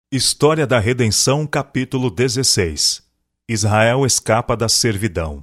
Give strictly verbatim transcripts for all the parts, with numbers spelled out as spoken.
História da Redenção, capítulo dezesseis. Israel escapa da servidão.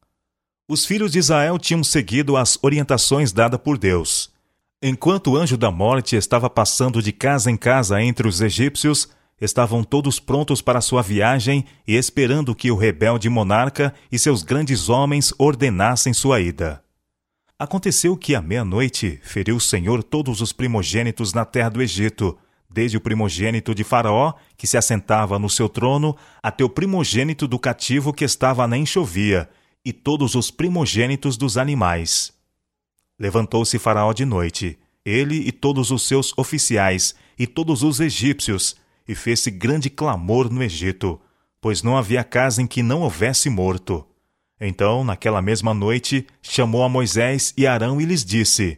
Os filhos de Israel tinham seguido as orientações dadas por Deus. Enquanto o anjo da morte estava passando de casa em casa entre os egípcios, estavam todos prontos para sua viagem e esperando que o rebelde monarca e seus grandes homens ordenassem sua ida. Aconteceu que à meia-noite feriu o Senhor todos os primogênitos na terra do Egito, desde o primogênito de Faraó, que se assentava no seu trono, até o primogênito do cativo que estava na enxovia, e todos os primogênitos dos animais. Levantou-se Faraó de noite, ele e todos os seus oficiais, e todos os egípcios, e fez-se grande clamor no Egito, pois não havia casa em que não houvesse morto. Então, naquela mesma noite, chamou a Moisés e Arão e lhes disse: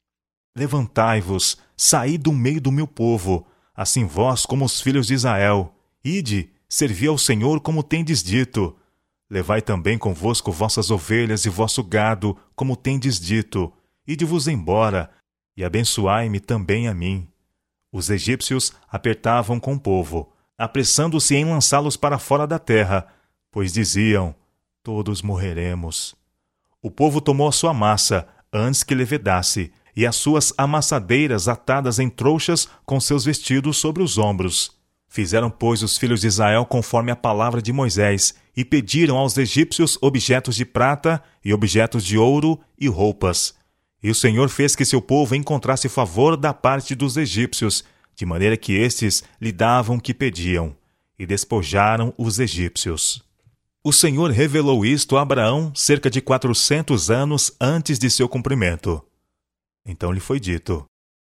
Levantai-vos, saí do meio do meu povo, assim vós como os filhos de Israel. Ide, servi ao Senhor como tendes dito. Levai também convosco vossas ovelhas e vosso gado, como tendes dito. Ide-vos embora, e abençoai-me também a mim. Os egípcios apertavam com o povo, apressando-se em lançá-los para fora da terra, pois diziam: todos morreremos. O povo tomou a sua massa, antes que levedasse, e as suas amassadeiras atadas em trouxas com seus vestidos sobre os ombros. Fizeram, pois, os filhos de Israel conforme a palavra de Moisés, e pediram aos egípcios objetos de prata, e objetos de ouro, e roupas. E o Senhor fez que seu povo encontrasse favor da parte dos egípcios, de maneira que estes lhe davam o que pediam, e despojaram os egípcios. O Senhor revelou isto a Abraão cerca de quatrocentos anos antes de seu cumprimento. Então lhe foi dito: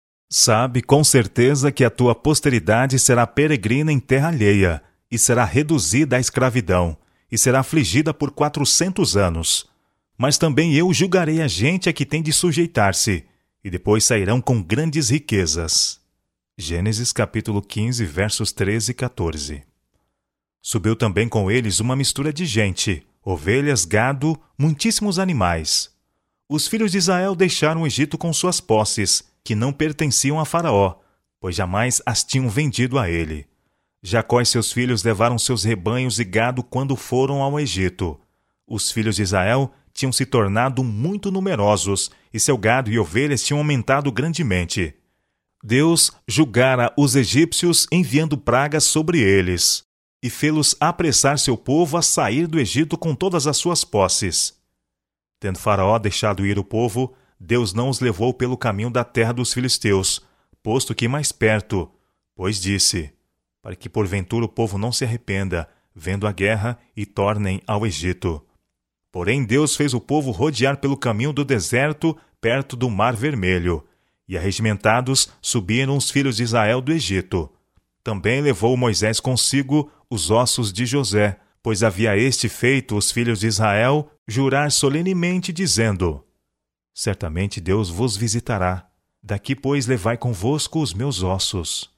Sabe com certeza que a tua posteridade será peregrina em terra alheia, e será reduzida à escravidão, e será afligida por quatrocentos anos. Mas também eu julgarei a gente a que tem de sujeitar-se, e depois sairão com grandes riquezas. Gênesis capítulo quinze, versos treze e quatorze. Subiu também com eles uma mistura de gente, ovelhas, gado, muitíssimos animais. Os filhos de Israel deixaram o Egito com suas posses, que não pertenciam a Faraó, pois jamais as tinham vendido a ele. Jacó e seus filhos levaram seus rebanhos e gado quando foram ao Egito. Os filhos de Israel tinham se tornado muito numerosos, e seu gado e ovelhas tinham aumentado grandemente. Deus julgara os egípcios enviando pragas sobre eles, e fê-los apressar seu povo a sair do Egito com todas as suas posses. Tendo Faraó deixado ir o povo, Deus não os levou pelo caminho da terra dos filisteus, posto que mais perto, pois disse: para que porventura o povo não se arrependa, vendo a guerra, e tornem ao Egito. Porém Deus fez o povo rodear pelo caminho do deserto, perto do Mar Vermelho, e arregimentados subiram os filhos de Israel do Egito. Também levou Moisés consigo os ossos de José, pois havia este feito os filhos de Israel jurar solenemente, dizendo: certamente Deus vos visitará. Daqui, pois, levai convosco os meus ossos.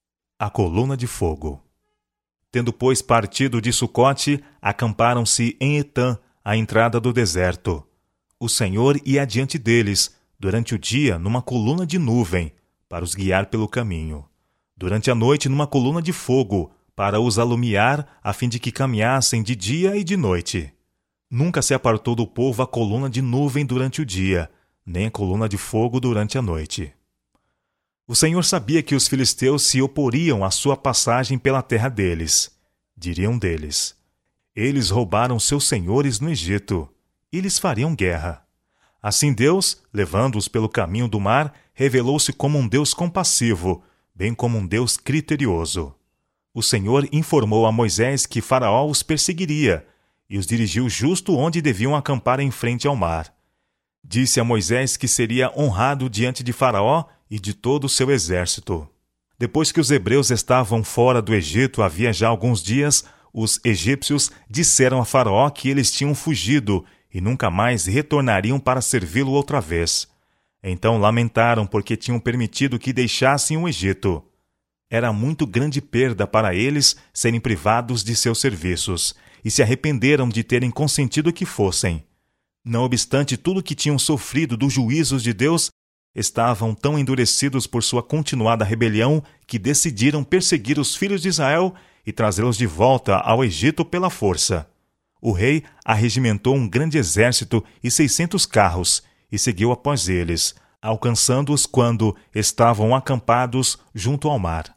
A coluna de fogo. Tendo, pois, partido de Sucote, acamparam-se em Etã, à entrada do deserto. O Senhor ia adiante deles, durante o dia, numa coluna de nuvem, para os guiar pelo caminho. Durante a noite, numa coluna de fogo, para os alumiar, a fim de que caminhassem de dia e de noite. Nunca se apartou do povo a coluna de nuvem durante o dia, nem a coluna de fogo durante a noite. O Senhor sabia que os filisteus se oporiam à sua passagem pela terra deles. Diriam deles: eles roubaram seus senhores no Egito, e lhes fariam guerra. Assim Deus, levando-os pelo caminho do mar, revelou-se como um Deus compassivo, bem como um Deus criterioso. O Senhor informou a Moisés que Faraó os perseguiria, e os dirigiu justo onde deviam acampar em frente ao mar. Disse a Moisés que seria honrado diante de Faraó e de todo o seu exército. Depois que os hebreus estavam fora do Egito havia já alguns dias, os egípcios disseram a Faraó que eles tinham fugido e nunca mais retornariam para servi-lo outra vez. Então lamentaram porque tinham permitido que deixassem o Egito. Era muito grande perda para eles serem privados de seus serviços, e se arrependeram de terem consentido que fossem. Não obstante tudo que tinham sofrido dos juízos de Deus, Estavam tão endurecidos por sua continuada rebelião que decidiram perseguir os filhos de Israel e trazê-los de volta ao Egito pela força. O rei arregimentou um grande exército e seiscentos carros e seguiu após eles, alcançando-os quando estavam acampados junto ao mar.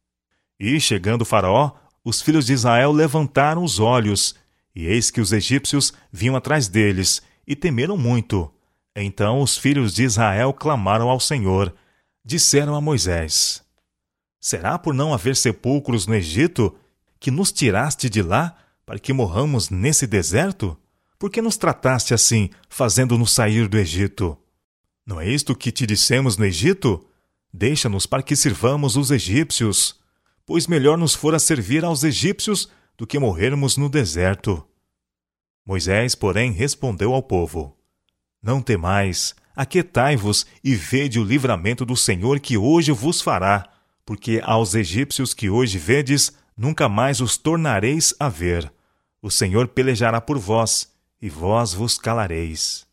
E, chegando Faraó, os filhos de Israel levantaram os olhos, e eis que os egípcios vinham atrás deles, e temeram muito. Então os filhos de Israel clamaram ao Senhor. Disseram a Moisés: Será por não haver sepulcros no Egito que nos tiraste de lá, para que morramos nesse deserto? Por que nos trataste assim, fazendo-nos sair do Egito? Não é isto que te dissemos no Egito? Deixa-nos para que sirvamos os egípcios, pois melhor nos fora servir aos egípcios do que morrermos no deserto. Moisés, porém, respondeu ao povo: Não temais, aquietai-vos e vede o livramento do Senhor que hoje vos fará, porque aos egípcios que hoje vedes, nunca mais os tornareis a ver. O Senhor pelejará por vós, e vós vos calareis.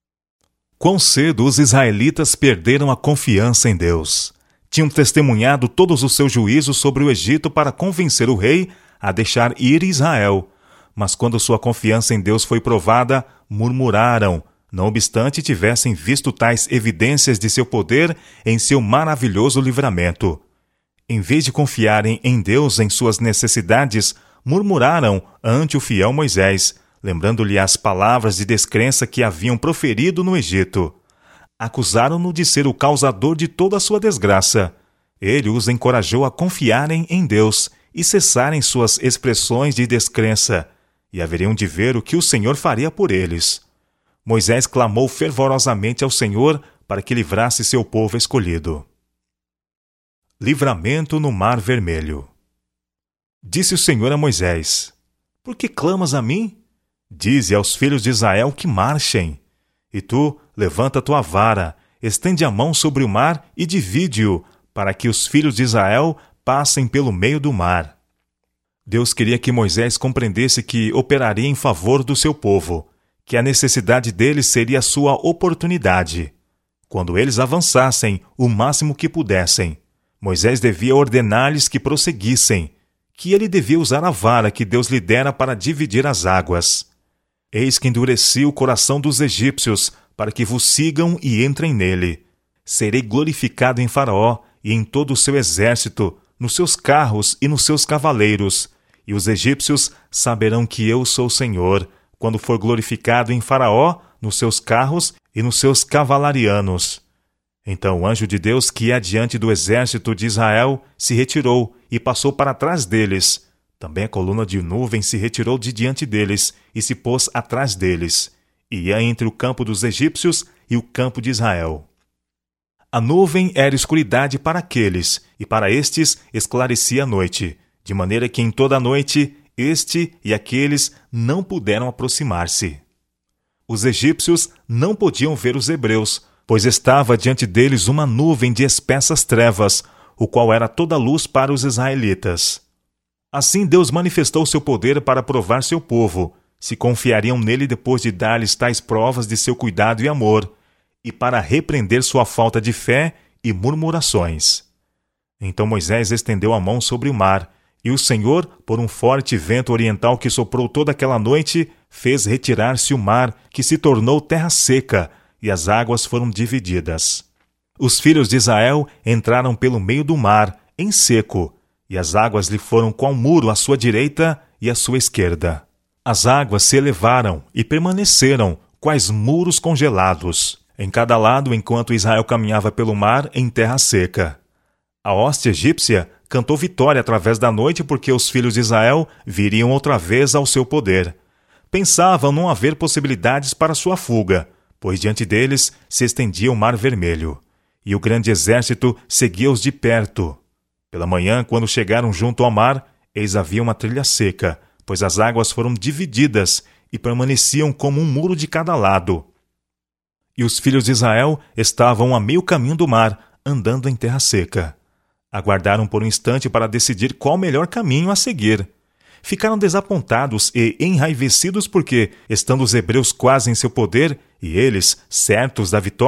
Quão cedo os israelitas perderam a confiança em Deus. Tinham testemunhado todos os seus juízos sobre o Egito para convencer o rei a deixar ir Israel. Mas quando sua confiança em Deus foi provada, murmuraram, não obstante tivessem visto tais evidências de seu poder em seu maravilhoso livramento. Em vez de confiarem em Deus em suas necessidades, murmuraram ante o fiel Moisés, lembrando-lhe as palavras de descrença que haviam proferido no Egito. Acusaram-no de ser o causador de toda a sua desgraça. Ele os encorajou a confiarem em Deus e cessarem suas expressões de descrença, e haveriam de ver o que o Senhor faria por eles. Moisés clamou fervorosamente ao Senhor para que livrasse seu povo escolhido. Livramento no Mar Vermelho. Disse o Senhor a Moisés: Por que clamas a mim? Dize aos filhos de Israel que marchem. E tu, levanta tua vara, estende a mão sobre o mar e divide-o, para que os filhos de Israel passem pelo meio do mar. Deus queria que Moisés compreendesse que operaria em favor do seu povo, que a necessidade deles seria a sua oportunidade. Quando eles avançassem o máximo que pudessem, Moisés devia ordenar-lhes que prosseguissem, que ele devia usar a vara que Deus lhe dera para dividir as águas. Eis que endureci o coração dos egípcios, para que vos sigam e entrem nele. Serei glorificado em Faraó e em todo o seu exército, nos seus carros e nos seus cavaleiros, e os egípcios saberão que eu sou o Senhor, quando for glorificado em Faraó, nos seus carros e nos seus cavalarianos. Então o anjo de Deus, que ia diante do exército de Israel, se retirou e passou para trás deles. Também a coluna de nuvem se retirou de diante deles e se pôs atrás deles, e ia entre o campo dos egípcios e o campo de Israel. A nuvem era escuridade para aqueles, e para estes esclarecia a noite, de maneira que em toda a noite este e aqueles não puderam aproximar-se. Os egípcios não podiam ver os hebreus, pois estava diante deles uma nuvem de espessas trevas, o qual era toda luz para os israelitas. Assim Deus manifestou seu poder para provar seu povo, se confiariam nele depois de dar-lhes tais provas de seu cuidado e amor, e para repreender sua falta de fé e murmurações. Então Moisés estendeu a mão sobre o mar, e o Senhor, por um forte vento oriental que soprou toda aquela noite, fez retirar-se o mar, que se tornou terra seca, e as águas foram divididas. Os filhos de Israel entraram pelo meio do mar, em seco, e as águas lhe foram qual muro à sua direita e à sua esquerda. As águas se elevaram e permaneceram, quais muros congelados, em cada lado enquanto Israel caminhava pelo mar em terra seca. A hoste egípcia cantou vitória através da noite porque os filhos de Israel viriam outra vez ao seu poder. Pensavam não haver possibilidades para sua fuga, pois diante deles se estendia o Mar Vermelho, e o grande exército seguia-os de perto. Pela manhã, quando chegaram junto ao mar, eis havia uma trilha seca, pois as águas foram divididas e permaneciam como um muro de cada lado. E os filhos de Israel estavam a meio caminho do mar, andando em terra seca. Aguardaram por um instante para decidir qual o melhor caminho a seguir. Ficaram desapontados e enraivecidos porque, estando os hebreus quase em seu poder, e eles, certos da vitória,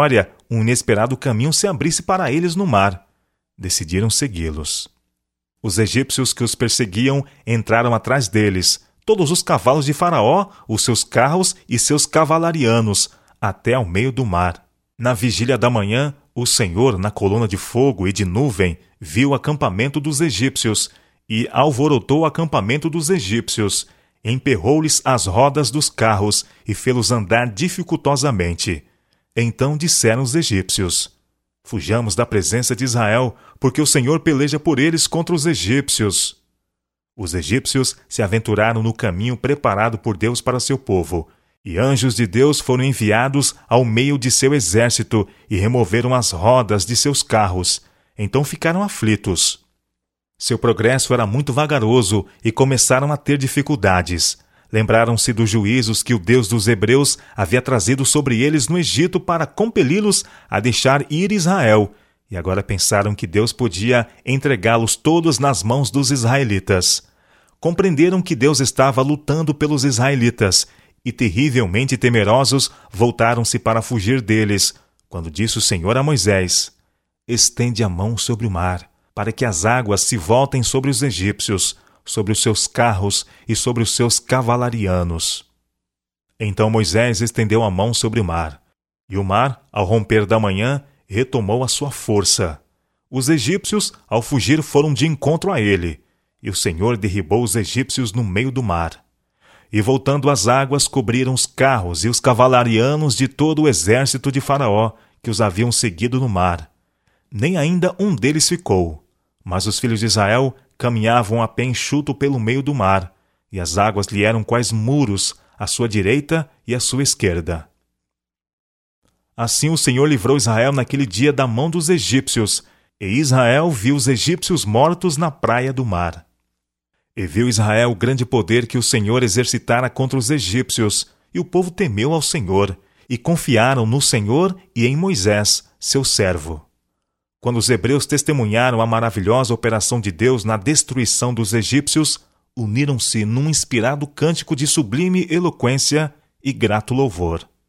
um inesperado caminho se abrisse para eles no mar. Decidiram segui-los. Os egípcios que os perseguiam entraram atrás deles, todos os cavalos de Faraó, os seus carros e seus cavalarianos, até ao meio do mar. Na vigília da manhã, o Senhor, na coluna de fogo e de nuvem, viu o acampamento dos egípcios e alvorotou o acampamento dos egípcios, emperrou-lhes as rodas dos carros e fê-los andar dificultosamente. Então disseram os egípcios: Fujamos da presença de Israel, porque o Senhor peleja por eles contra os egípcios. Os egípcios se aventuraram no caminho preparado por Deus para seu povo, e anjos de Deus foram enviados ao meio de seu exército e removeram as rodas de seus carros. Então ficaram aflitos. Seu progresso era muito vagaroso e começaram a ter dificuldades. Lembraram-se dos juízos que o Deus dos hebreus havia trazido sobre eles no Egito para compeli-los a deixar ir Israel, e agora pensaram que Deus podia entregá-los todos nas mãos dos israelitas. Compreenderam que Deus estava lutando pelos israelitas, e terrivelmente temerosos voltaram-se para fugir deles, quando disse o Senhor a Moisés: Estende a mão sobre o mar, para que as águas se voltem sobre os egípcios, sobre os seus carros e sobre os seus cavalarianos. Então Moisés estendeu a mão sobre o mar, e o mar, ao romper da manhã, retomou a sua força. Os egípcios, ao fugir, foram de encontro a ele, e o Senhor derribou os egípcios no meio do mar. E voltando as águas, cobriram os carros e os cavalarianos de todo o exército de Faraó, que os haviam seguido no mar. Nem ainda um deles ficou, mas os filhos de Israel caminhavam a pé enxuto pelo meio do mar, e as águas lhe eram quais muros, à sua direita e à sua esquerda. Assim o Senhor livrou Israel naquele dia da mão dos egípcios, e Israel viu os egípcios mortos na praia do mar. E viu Israel o grande poder que o Senhor exercitara contra os egípcios, e o povo temeu ao Senhor, e confiaram no Senhor e em Moisés, seu servo. Quando os hebreus testemunharam a maravilhosa operação de Deus na destruição dos egípcios, uniram-se num inspirado cântico de sublime eloquência e grato louvor.